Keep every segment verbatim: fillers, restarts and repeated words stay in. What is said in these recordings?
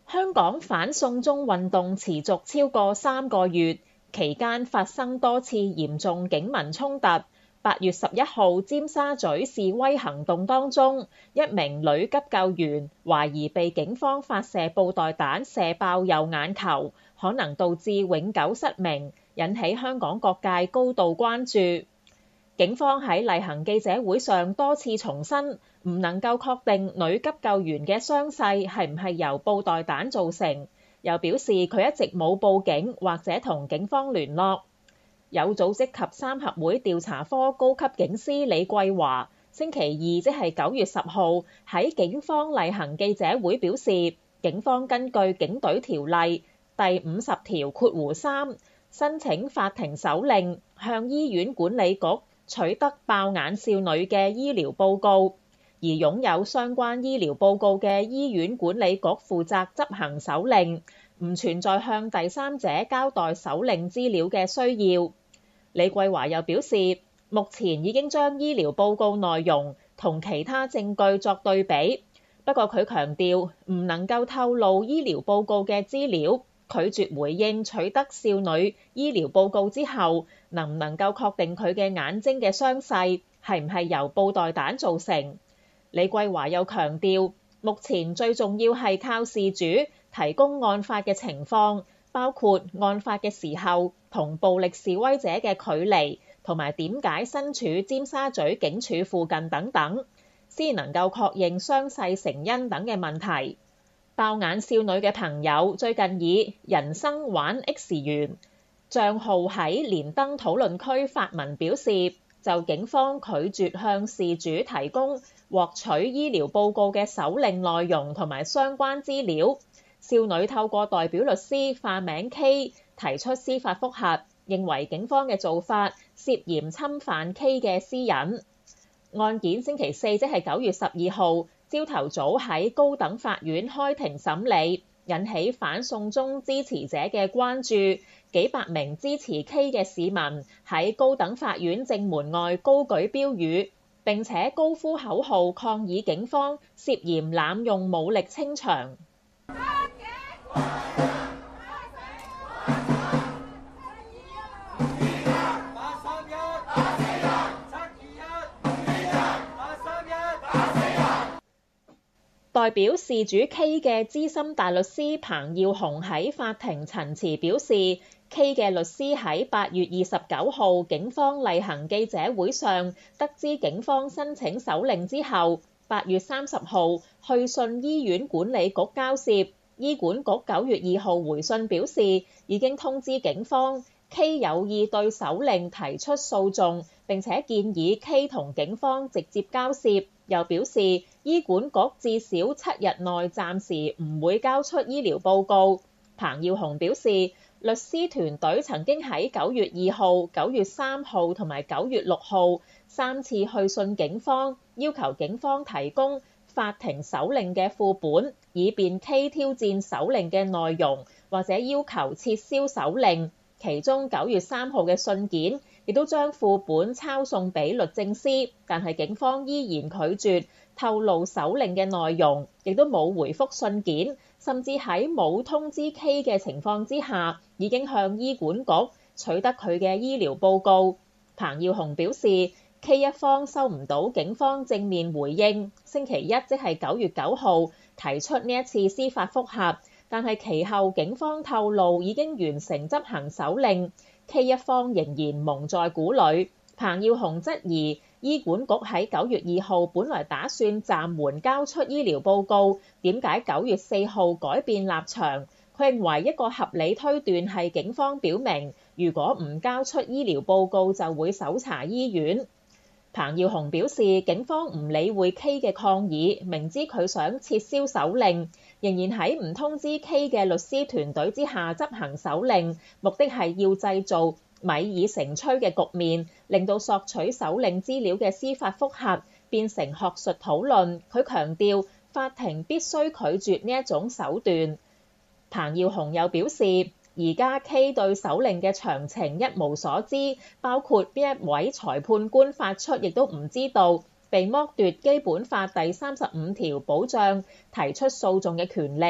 香港反送中運動持續超過三個月，期間發生多次嚴重警民衝突。八月十一號尖沙咀示威行動當中，一名女急救員懷疑被警方發射布袋彈射爆右眼球，可能導致永久失明，引起香港各界高度關注。警方喺例行記者會上多次重申，唔能夠確定女急救員嘅傷勢係唔係由布袋彈造成，又表示佢一直冇報警或者同警方聯絡。有組織及三合會調查科高級警司李桂華星期二即係九月十號喺警方例行記者會表示，警方根據警隊條例第五十條括弧三申請法庭手令，向醫院管理局取得爆眼少女嘅醫療報告，而擁有相關醫療報告嘅醫院管理局負責執行手令，唔存在向第三者交代手令資料嘅需要。李桂華又表示，目前已經將醫療報告內容同其他證據作對比，不過佢強調唔能夠透露醫療報告嘅資料，拒絕回應取得少女醫療報告之後能唔能夠確定佢嘅眼睛嘅傷勢係唔係由布袋彈造成。李桂華又強調，目前最重要係靠事主提供案發嘅情況，包括案發嘅時候同暴力示威者嘅距離，同埋點解身處尖沙咀警署附近等等，先能夠確認傷勢成因等嘅問題。爆眼少女嘅朋友最近以人生玩 X 元帳號喺連登討論區發文表示，就警方拒絕向事主提供獲取醫療報告嘅手令內容同埋相關資料，少女透過代表律師化名 K 提出司法覆核，認為警方嘅做法涉嫌侵犯 K 嘅私隱。案件星期四即係九月十二號朝頭早喺高等法院開庭審理，引起反送中支持者嘅關注。幾百名支持 K 嘅市民喺高等法院正門外高舉標語，並且高呼口號抗議警方涉嫌濫用武力清場。代表事主 K 嘅資深大律師彭耀雄喺法庭陳詞表示， K 嘅律師喺八月二十九號警方例行記者會上得知警方申請手令之後，八月三十號去信醫院管理局交涉。醫管局九月二號回信表示，已經通知警方 K 有意對手令提出訴訟，並且建議 K 同警方直接交涉。又表示醫管局至少七日內暫時唔會交出醫療報告。彭耀雄表示，律師團隊曾經喺九月二號、九月三號同埋九月六號三次去信警方，要求警方提供法庭手令嘅副本，以便 K 挑戰手令嘅內容，或者要求撤銷手令。其中九月三號嘅信件亦都將副本抄送俾律政司，但係警方依然拒絕透露手令嘅內容，亦都冇回覆信件，甚至喺冇通知 K 嘅情況之下，已經向醫管局取得佢嘅醫療報告。彭耀雄表示， K 一方收唔到警方正面回應，星期一即係九月九號提出呢一次司法覆核，但係其後警方透露已經完成執行手令， K 一方仍然蒙在鼓裏。彭耀雄質疑醫管局喺九月二號本來打算暫緩交出醫療報告，點解九月四號改變立場？佢認為一個合理推斷係警方表明，如果唔交出醫療報告就會搜查醫院。彭耀雄表示，警方唔理會 K 嘅抗議，明知佢想撤銷手令，仍然喺唔通知 K 嘅律師團隊之下執行手令，目的係要製造米已成炊嘅局面，令到索取手令資料嘅司法覆核變成學術討論。佢強調，法庭必須拒絕呢一種手段。彭耀雄又表示，而家 K 對手令嘅詳情一無所知，包括邊一位裁判官發出，亦都唔知道。被剝奪基本法第三十五條保障提出訴訟嘅權利，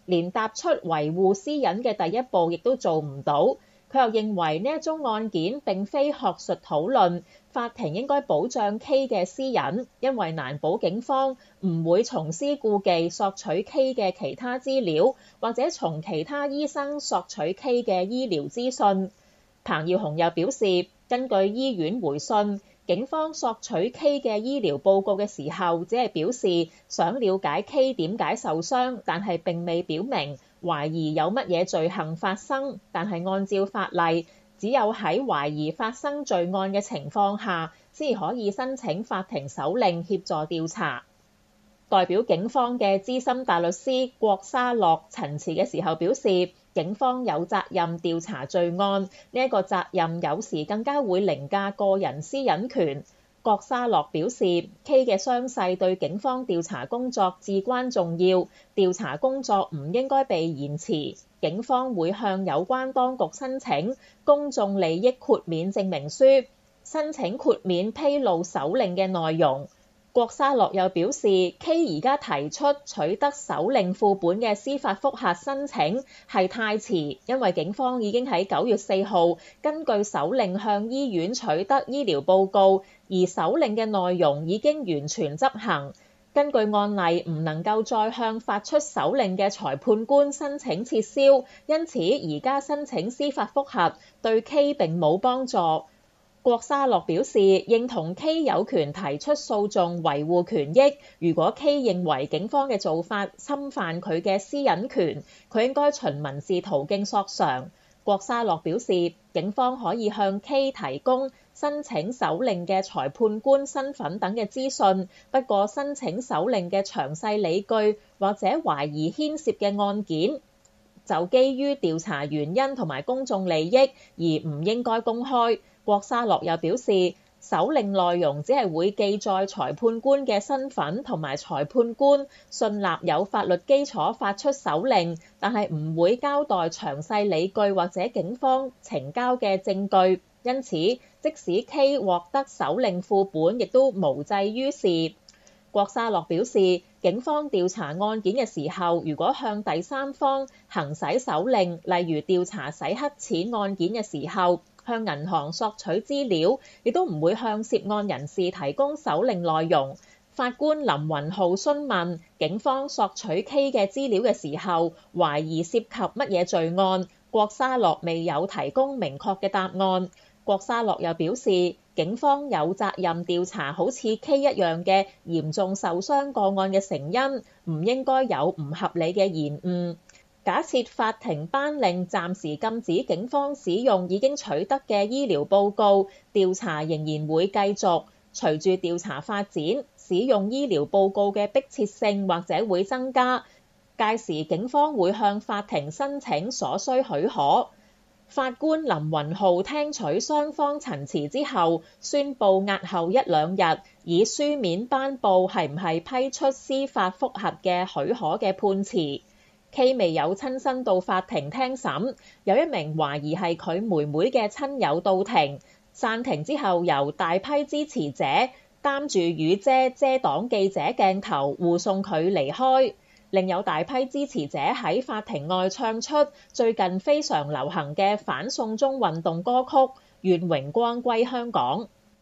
連踏出維護私隱嘅第一步亦都做唔到。佢又認為呢一宗案件並非學術討論，法庭應該保障 K 嘅私隱，因為難保警方唔會重施故技索取 K 嘅其他資料，或者從其他醫生索取 K 嘅醫療資訊。彭耀雄又表示，根據醫院回信，警方索取 K 嘅醫療報告嘅時候，只係表示想了解 K 點解受傷，但係並未表明懷疑有乜嘢罪行發生。但係按照法例，只有喺懷疑發生罪案嘅情況下，先可以申請法庭手令協助調查。代表警方嘅資深大律師郭沙樂陳詞嘅時候表示，警方有責任調查罪案，呢一個責任有時更加會凌駕個人私隱權。郭沙樂表示 ，K 嘅傷勢對警方調查工作至關重要，調查工作唔應該被延遲。警方會向有關當局申請公眾利益豁免證明書，申請豁免披露手令嘅內容。郭沙樂又表示 ，K 而家提出取得手令副本嘅司法覆核申請係太遲，因為警方已經喺九月四號根據手令向醫院取得醫療報告，而手令嘅內容已經完全執行。根據案例，唔能夠再向發出手令嘅裁判官申請撤銷，因此而家申請司法覆核對 K 並冇幫助。郭沙樂表示，認同 K 有權提出訴訟維護權益。如果 K 認為警方嘅做法侵犯佢嘅私隱權，佢應該循民事途徑索償。郭沙樂表示，警方可以向 K 提供申請手令嘅裁判官身份等嘅資訊，不過申請手令嘅詳細理據或者懷疑牽涉嘅案件，就基於調查原因同埋公眾利益而唔應該公開。郭沙樂又表示，手令內容只係會記載裁判官嘅身份同埋裁判官信納有法律基礎發出手令，但係唔會交代詳細理據或者警方呈交嘅證據。因此，即使 K 獲得手令副本，亦都無濟於事。郭沙樂表示，警方調查案件嘅時候，如果向第三方行使手令，例如調查洗黑錢案件嘅時候，向銀行索取資料，亦都唔會向涉案人士提供手令內容。法官林雲浩詢問警方索取 K 嘅資料嘅時候，懷疑涉及乜嘢罪案，郭沙樂未有提供明確嘅答案。郭沙樂又表示，警方有責任調查好似 K 一樣嘅嚴重受傷個案嘅成因，唔應該有唔合理嘅延誤。假設法庭頒令暫時禁止警方使用已經取得嘅醫療報告，調查仍然會繼續。隨住調查發展，使用醫療報告嘅迫切性或者會增加，屆時警方會向法庭申請所需許可。法官林雲浩聽取雙方陳詞之後，宣布押後一兩日，以書面頒布係唔係批出司法覆核嘅許可嘅判詞。K 未有親身到法庭聽審，有一名懷疑係佢妹妹嘅親友到庭，散庭之後由大批支持者擔住雨遮遮擋記者鏡頭護送佢離開，另有大批支持者喺法庭外唱出最近非常流行嘅反送中運動歌曲《願榮光歸香港》。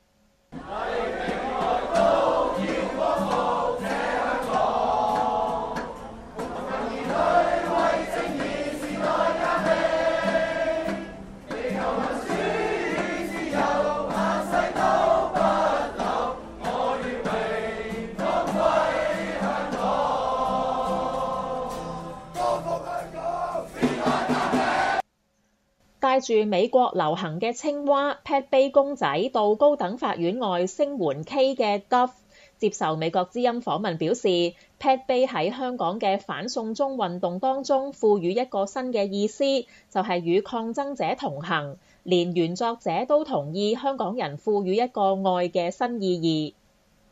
帶住美國流行嘅青蛙 Pat Bay 公仔到高等法院外聲援 K 嘅 Duff 接受美國之音訪問表示， Pat Bay 喺香港嘅反送中運動當中賦予一個新嘅意思，就係與抗爭者同行，連原作者都同意香港人賦予一個愛嘅新意義。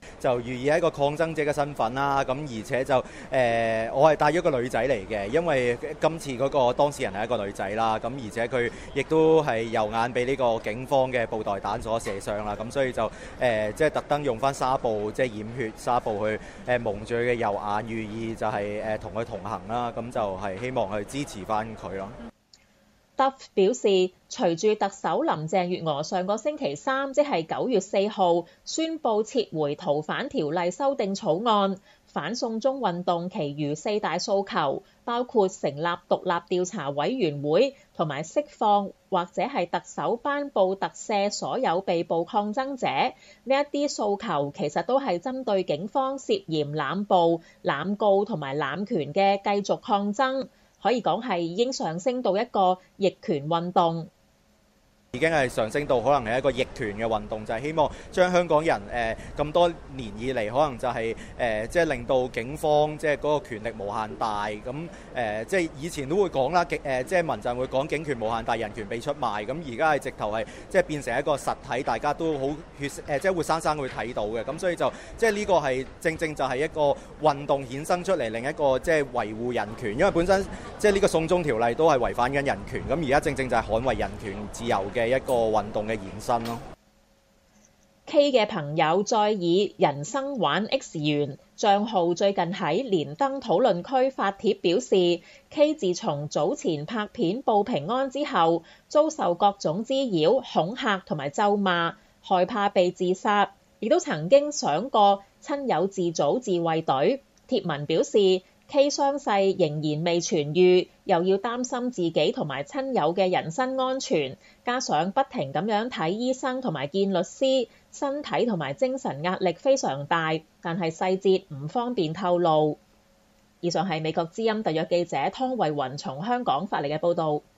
就寓意係一個抗爭者嘅身份啦，咁而且就誒、呃，我係帶咗個女仔嚟嘅，因為今次嗰個當事人係一個女仔啦，咁而且佢亦都係右眼俾呢個警方嘅布袋彈所射傷啦，咁所以就誒、呃，即係特登用翻紗布，即係染血紗布去誒、呃、蒙住佢嘅右眼，寓意就係誒同佢同行啦，咁就係希望去支持翻佢咯。 Duff 表示，隨住特首林鄭月娥上個星期三，即係九月四號宣布撤回逃犯條例修訂草案，反送中運動其餘四大訴求，包括成立獨立調查委員會同埋釋放或者係特首頒布特赦所有被捕抗爭者，呢一啲訴求其實都係針對警方涉嫌濫捕、濫告同埋濫權嘅繼續抗爭。可以講係已經上升到一個逆權運動。 已經係上升到可能係一個逆權嘅運動，就係、是、希望將香港人誒咁、呃、多年以嚟，可能就係誒即係令到警方即係嗰個權力無限大，咁誒即係以前都會講啦，警誒即係民陣會講警權無限大，人權被出賣，咁而家係直頭係即係變成一個實體，大家都好血誒即係活生生會睇到嘅，咁所以就即係呢個係正正就係一個運動衍生出嚟另一個即係維護人權，因為本身即係呢個送中條例都係違反緊人權，咁而家正正就係捍衛人權自由嘅一個運動嘅延伸咯。 K 嘅朋友再以人生玩 X 元帳號最近喺連登討論區發帖表示 ，K 自從早前拍片報平安之後，遭受各種滋擾、恐嚇同埋咒罵，害怕被自殺，亦都曾經想過親友自組自衛隊。帖文表示 K 傷勢仍然未痊癒，又要擔心自己同埋親友嘅人身安全，加上不停咁樣睇醫生同埋見律師，身體同埋精神壓力非常大，但係細節唔方便透露。以上係美國之音特約記者湯慧雲從香港發嚟嘅報導。